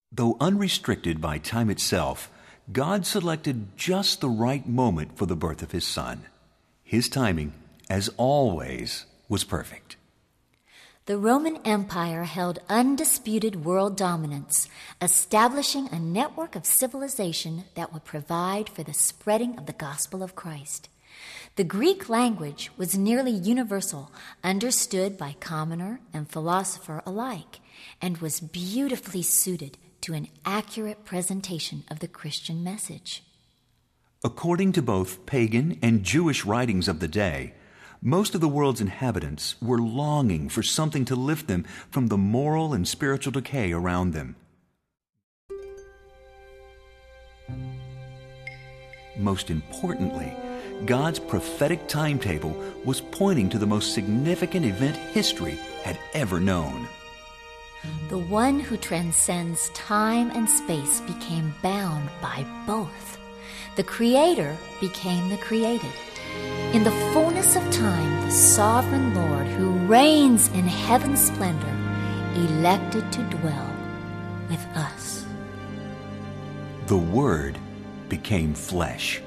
Though unrestricted by time itself, God selected just the right moment for the birth of his Son. His timing, as always, was perfect. The Roman Empire held undisputed world dominance, establishing a network of civilization that would provide for the spreading of the gospel of Christ. The Greek language was nearly universal, understood by commoner and philosopher alike, and was beautifully suited to an accurate presentation of the Christian message. According to both pagan and Jewish writings of the day, most of the world's inhabitants were longing for something to lift them from the moral and spiritual decay around them. Most importantly, God's prophetic timetable was pointing to the most significant event history had ever known. The one who transcends time and space became bound by both. The Creator became the created. In the fullness of time, the sovereign Lord, who reigns in heaven's splendor, elected to dwell with us. The Word became flesh.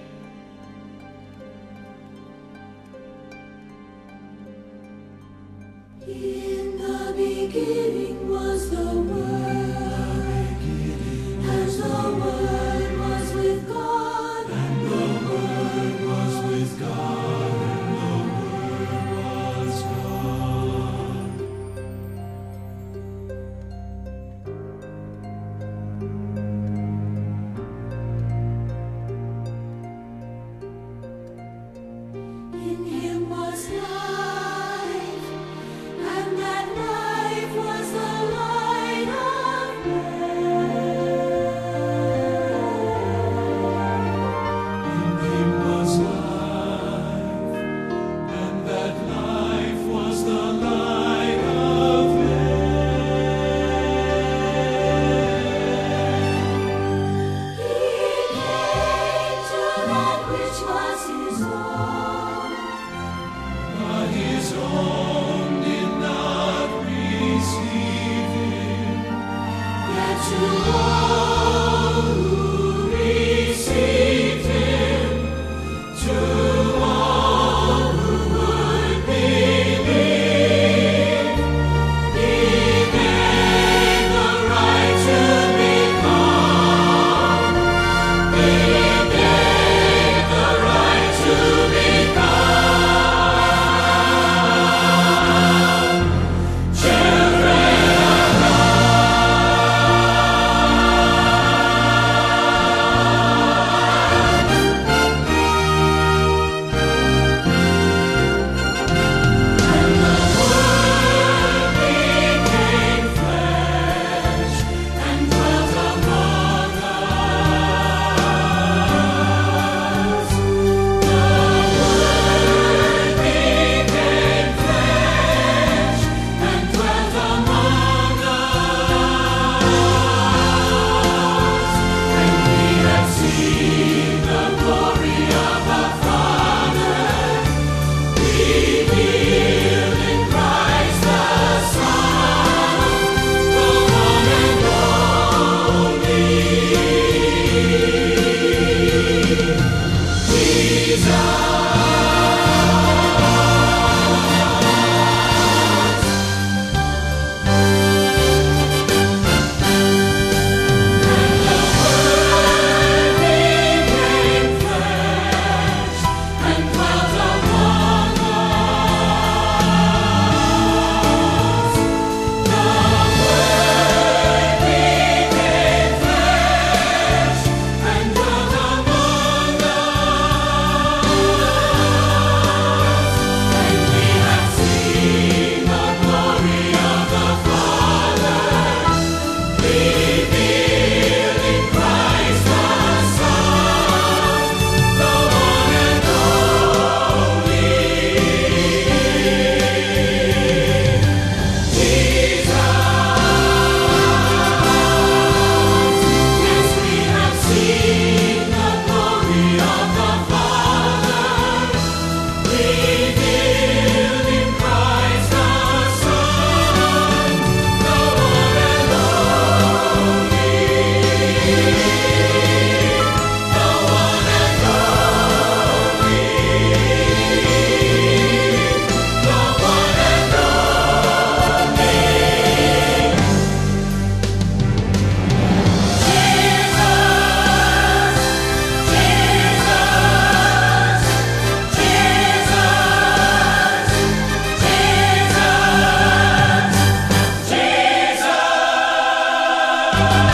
In the beginning was the Word, and the Word was with God, and the Word was with God, and the Word was God. In him was life, and that life was the light of men. In him was life, and that life was the light of men. He came to that which was his own, but his own did not receive him. Yet to all who received him, to all who would believe, he gave the right to become. He gave the right to become children of God. Lord.